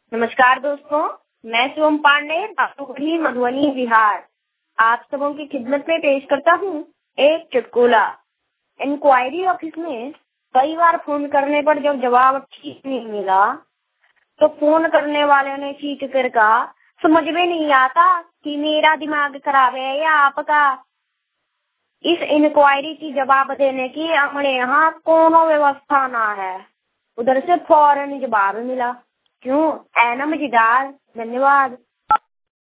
नमस्कार दोस्तों, मैं शिवम पांडे, बालूगढ़ी, मधुबनी, बिहार। आप सबों की खिदमत में पेश करता हूँ एक चुटकुला। इंक्वायरी ऑफिस में कई बार फोन करने पर जब जवाब ठीक नहीं मिला तो फोन करने वाले ने चीख कर कहा, समझ में नहीं आता कि मेरा दिमाग खराब है या आपका। इस इंक्वायरी की जवाब देने की हमारे यहाँ कोनो व्यवस्था ना है। उधर से फौरन जवाब मिला, क्यों? है ना मजेदार। धन्यवाद।